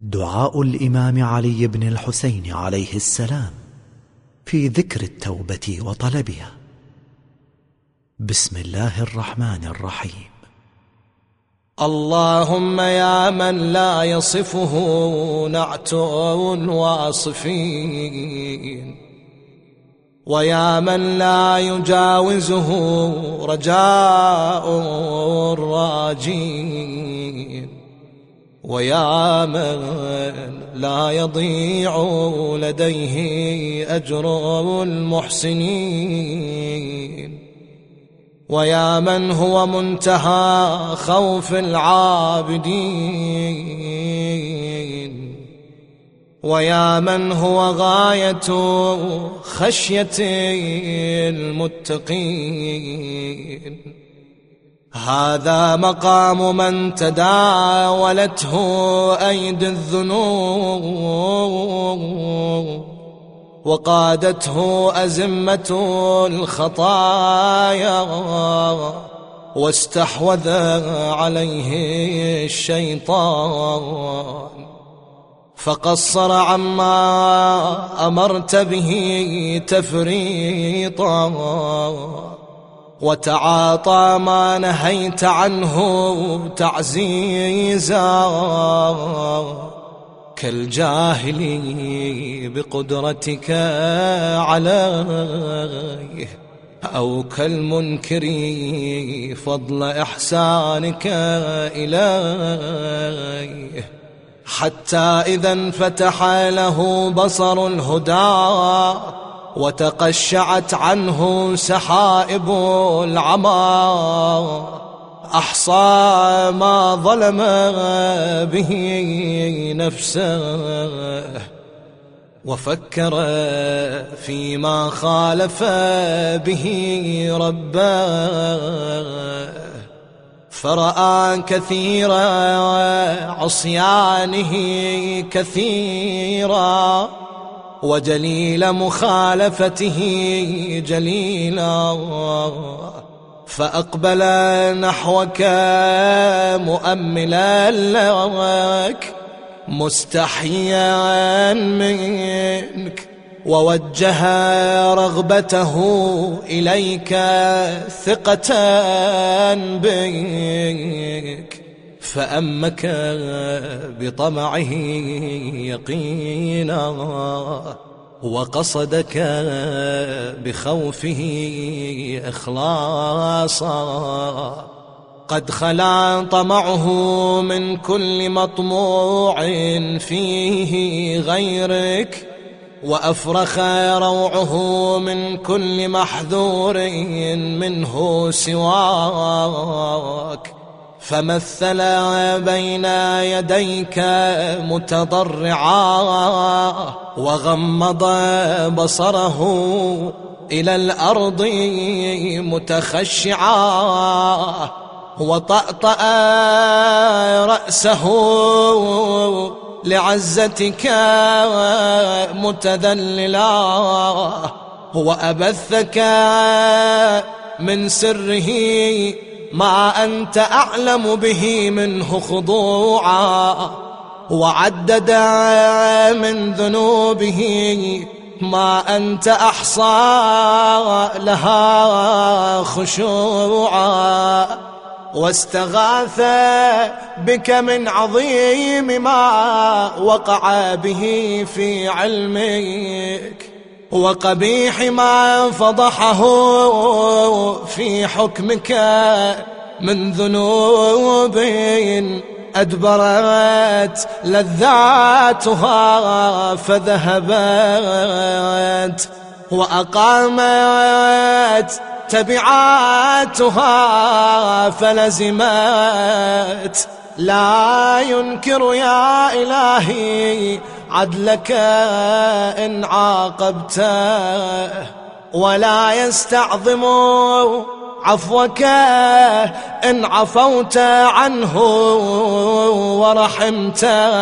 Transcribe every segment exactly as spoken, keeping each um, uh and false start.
دعاء الإمام علي بن الحسين عليه السلام في ذكر التوبة وطلبها. بسم الله الرحمن الرحيم. اللهم يا من لا يصفه نعت واصفين، ويا من لا يجاوزه رجاء الراجين، ويا من لا يضيع لديه أجر المحسنين، ويا من هو منتهى خوف العابدين، ويا من هو غاية خشية المتقين. هذا مقام من تداولته أيدي الذنوب، وقادته أزمة الخطايا، واستحوذ عليه الشيطان، فقصر عما أمرت به تفريطا، وتعاطى ما نهيت عنه تعزيزا، كالجاهل بقدرتك عليه، أو كالمنكر فضل إحسانك إليه، حتى إذا انفتح له بصر الهدى وتقشعت عنه سحائب العمى، أحصى ما ظلم به نفسه، وفكر فيما خالف به ربه، فرأى كثير عصيانه كثيرا، وجليل مخالفته جليلا، فأقبل نحوك مؤملا لك مستحيا منك، ووجه رغبته إليك ثقة بك، فأمك بطمعه يقينا، وقصدك بخوفه إخلاصا. قد خلا طمعه من كل مطموع فيه غيرك، وأفرخ روعه من كل محذور منه سواك، فمثل بين يديك متضرعا، وغمض بصره إلى الأرض متخشعا، وطأطأ رأسه لعزتك متذللا، وأبثك من سره ما أنت أعلم به منه خضوعا، وعدد من ذنوبه ما أنت أحصى لها خشوعا، واستغاث بك من عظيم ما وقع به في علمك، وقبيح ما فضحه في حكمك من ذنوب أدبرت لذاتها فذهبت، وأقامت تبعاتها فلزمت. لا ينكر يا إلهي عدلك إن عاقبته، ولا يستعظم عفوك إن عفوت عنه ورحمته،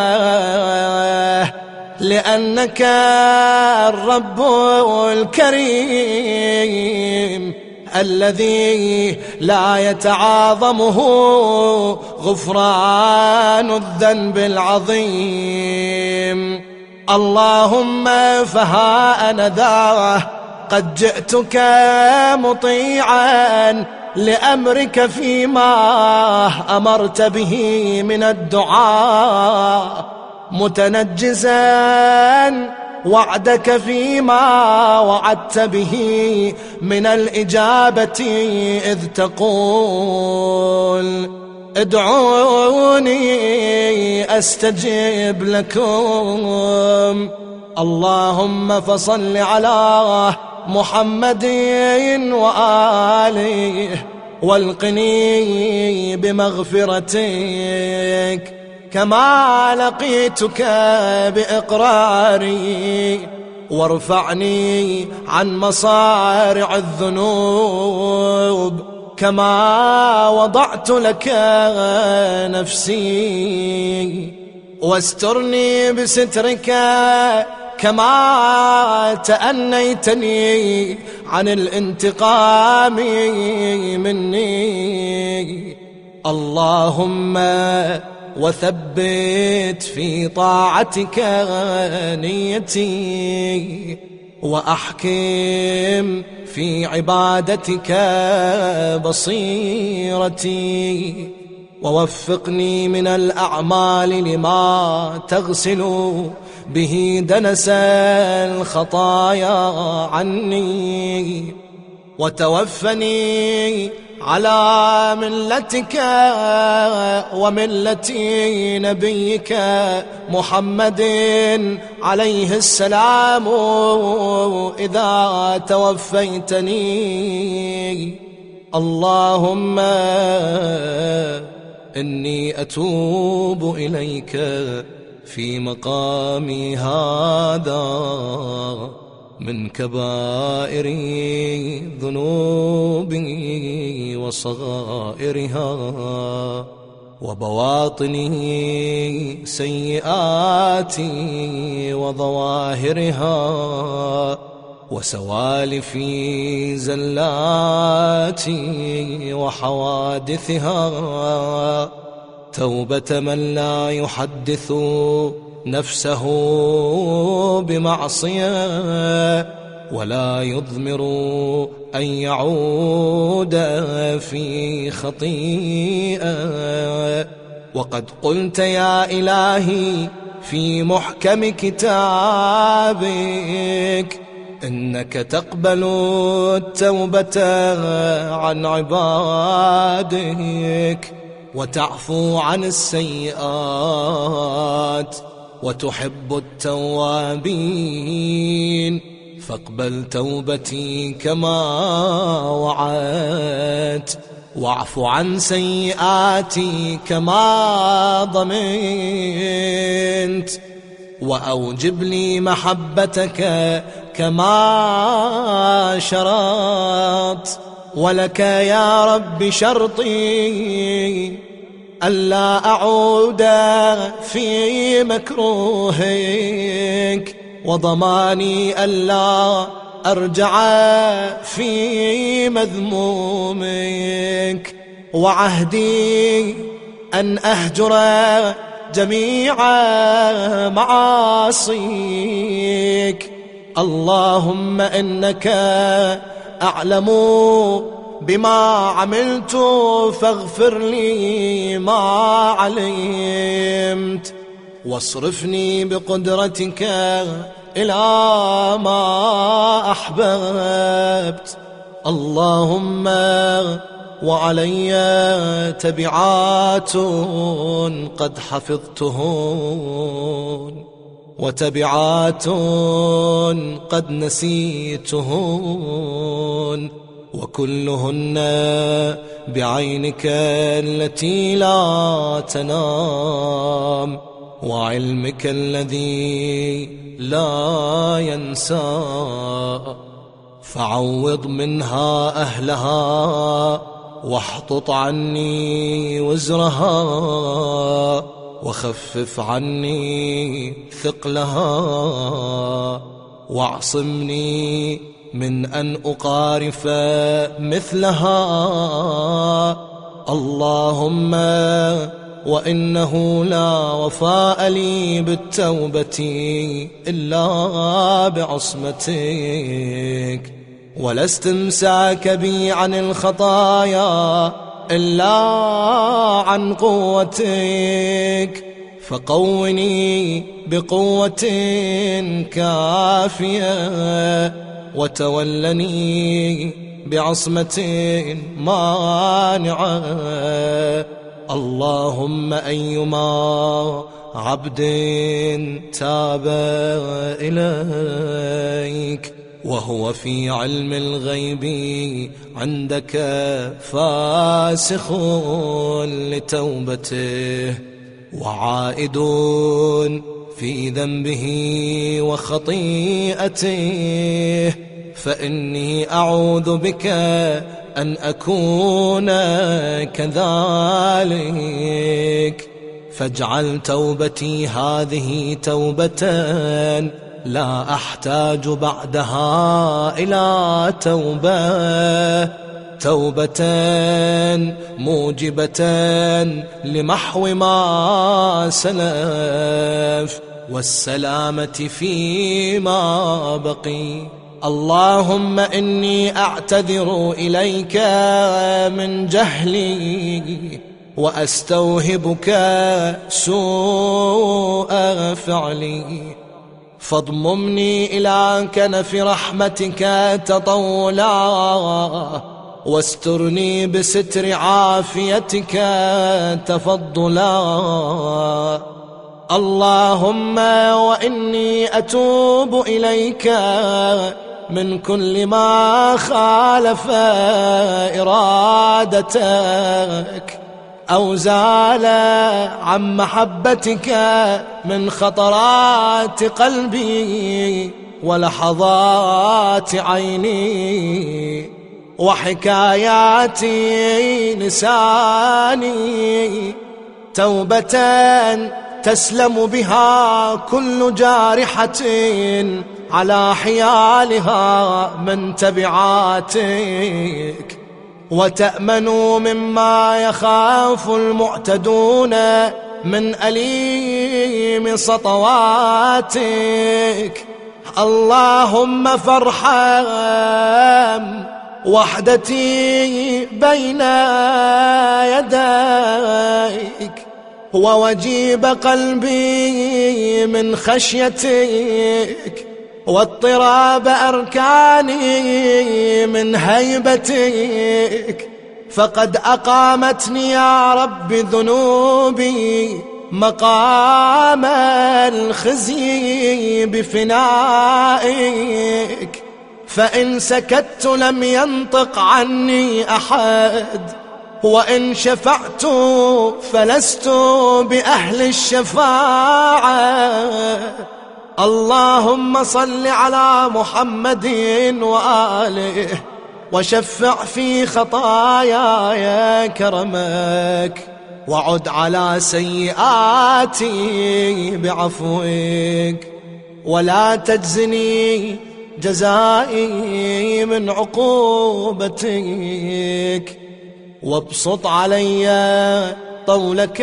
لأنك الرب الكريم الذي لا يتعاظمه غفران الذنب العظيم. اللهم فها أنا ذا قد جئتك مطيعا لأمرك فيما أمرت به من الدعاء، متنجزا وعدك فيما وعدت به من الإجابة، إذ تقول ادعوني أستجب لكم. اللهم فصل على محمد وآله والقني بمغفرتك كما لقيتك بإقراري، وارفعني عن مصارع الذنوب كما وضعت لك نفسي، واسترني بسترك كما تأنيتني عن الانتقام مني. اللهم وثبت في طاعتك نيتي، وأحكم في عبادتك بصيرتي، ووفقني من الأعمال لما تغسل به دنس الخطايا عني، وتوفني على ملتك وملة نبيك محمد عليه السلام إذا توفيتني. اللهم إني أتوب إليك في مقامي هذا من كبائر ذنوبي وصغائرها، وبواطني سيئاتي وظواهرها، وسوالفي زلاتي وحوادثها، توبة من لا يحدث نفسه بمعصية ولا يضمر أن يعود في خطيئة. وقد قلت يا إلهي في محكم كتابك إنك تقبل التوبة عن عبادك، وتعفو عن السيئات، وتحب التوابين، فاقبل توبتي كما وعدت، واعف عن سيئاتي كما ضمنت، وأوجب لي محبتك كما شرطت. ولك يا رب شرطي ألا أعود في مكروهك، وضماني ألا أرجع في مذمومك، وعهدي أن أهجر جميع معاصيك. اللهم إنك أعلم بما عملت فاغفر لي ما علمت، واصرفني بقدرتك إلى ما أحببت. اللهم وعلي تبعات قد حفظتهن، وتبعات قد نسيتهن، وكلهن بعينك التي لا تنام، وعلمك الذي لا ينسى. فعوض منها أهلها، واحطط عني وزرها، وخفف عني ثقلها، واعصمني من أن أقارف مثلها. اللهم وإنه لا وفاء لي بالتوبة إلا بعصمتك، ولا استمساك بي عن الخطايا إلا عن قوتك، فقوني بقوة كافية، وتولني بعصمة مانعة. اللهم أيما عبد تاب إليك وهو في علم الغيب عندك فاسخ لتوبته، وعائد في ذنبه وخطيئته، فإني أعوذ بك أن أكون كذلك. فاجعل توبتي هذه توبة لا أحتاج بعدها إلى توبة، توبة موجبة لمحو ما سلف والسلامة فيما بقي. اللهم إني أعتذر إليك من جهلي، وأستوهبك سوء فعلي، فاضممني إلى كنف رحمتك تطولا، واسترني بستر عافيتك تفضلا. اللهم وإني أتوب إليك من كل ما خالف إرادتك أو زال عن محبتك من خطرات قلبي ولحظات عيني وحكايات لساني، توبة تسلم بها كل جارحة على حيالها من تبعاتك، وتأمن مما يخاف المعتدون من أليم سطواتك. اللهم فارحم وحدتي بين يديك، ووجيب قلبي من خشيتك، واضطراب أركاني من هيبتك، فقد أقامتني يا رب ذنوبي مقام الخزي بفنائك، فإن سكت لم ينطق عني أحد، وإن شفعت فلست بأهل الشفاعة. اللهم صل على محمد وآله، وشفع في خطاياي كرمك، وعد على سيئاتي بعفوك، ولا تجزني جزائي من عقوبتك، وابسط علي طولك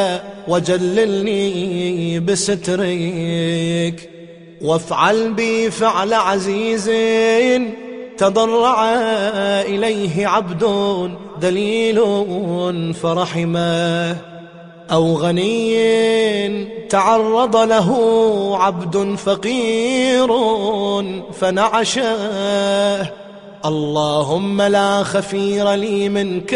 وجللني بسترك، وافعل بي فعل عزيز تضرع إليه عبد دليل فرحمه، أو غني تعرض له عبد فقير فنعشه. اللهم لا خفير لي منك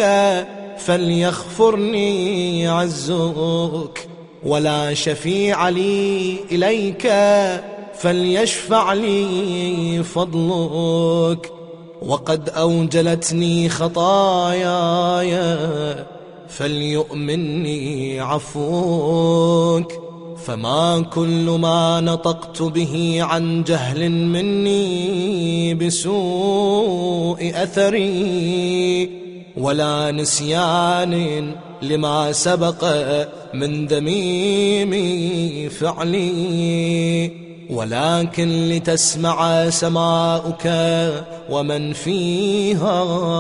فليغفرني عزك، ولا شفيع لي إليك فليشفع لي فضلك، وقد أوجلتني خطاياي فليؤمني عفوك، فما كل ما نطقت به عن جهل مني بسوء أثري، ولا نسيان لما سبق من ذميم فعلي، ولكن لتسمع سماؤك ومن فيها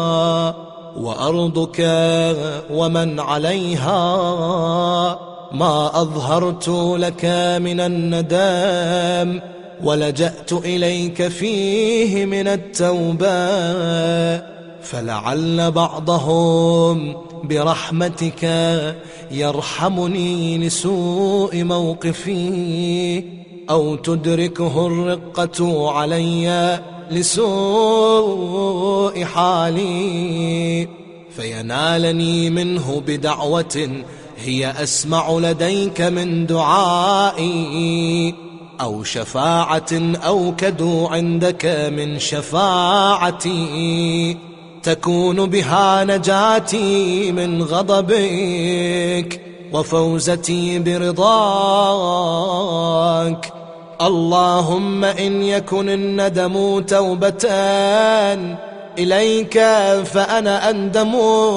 وأرضك ومن عليها ما أظهرت لك من الندم ولجأت إليك فيه من التوبة، فلعل بعضهم برحمتك يرحمني لسوء موقفي، أو تدركه الرقة علي لسوء حالي فينالني منه بدعوة هي أسمع لديك من دعائي، أو شفاعة أوكد عندك من شفاعتي تكون بها نجاتي من غضبك وفوزتي برضاك. اللهم إن يكن الندم توبة إليك فأنا أندم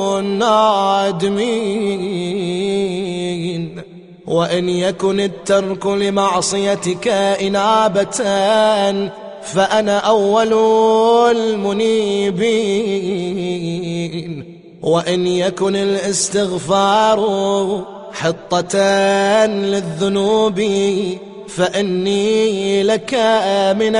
النادمين، وإن يكن الترك لمعصيتك إنابة فأنا أول المنيبين، وإن يكن الاستغفار حطة للذنوب فإني لك من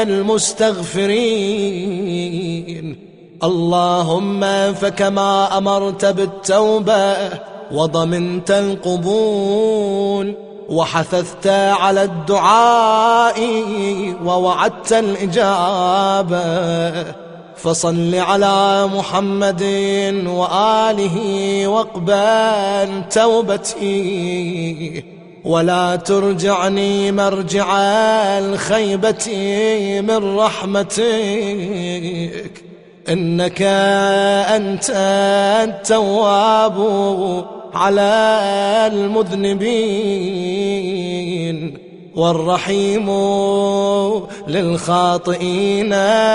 المستغفرين. اللهم فكما أمرت بالتوبة وضمنت القبول وحثثت على الدعاء ووعدت الإجابة، فصل على محمد وآله واقبل توبتي، ولا ترجعني مرجع الخيبة من رحمتك، إنك أنت التواب على المذنبين والرحيم للخاطئين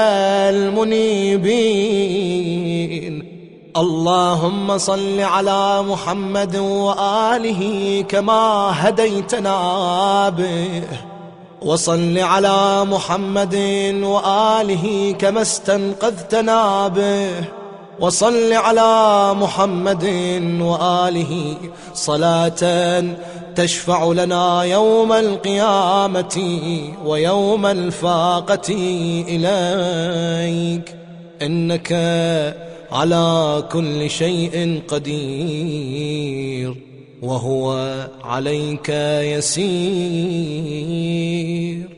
المنيبين. اللهم صل على محمد وآله كما هديتنا به، وصل على محمد وآله كما استنقذتنا به، وصل على محمد وآله صلاة تشفع لنا يوم القيامة ويوم الفاقة إليك، إنك على كل شيء قدير وهو عليك يسير.